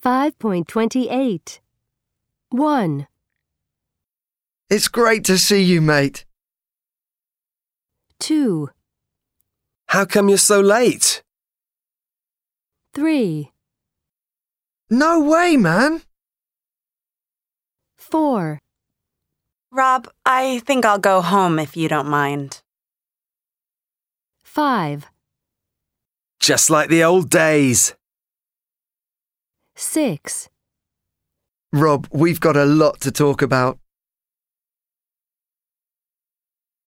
5.28. 1, It's great to see you, mate. 2, How come you're so late? 3, No way, man. 4, Rob, I think I'll go home if you don't mind. 5, Just like the old days. 6. Rob, we've got a lot to talk about.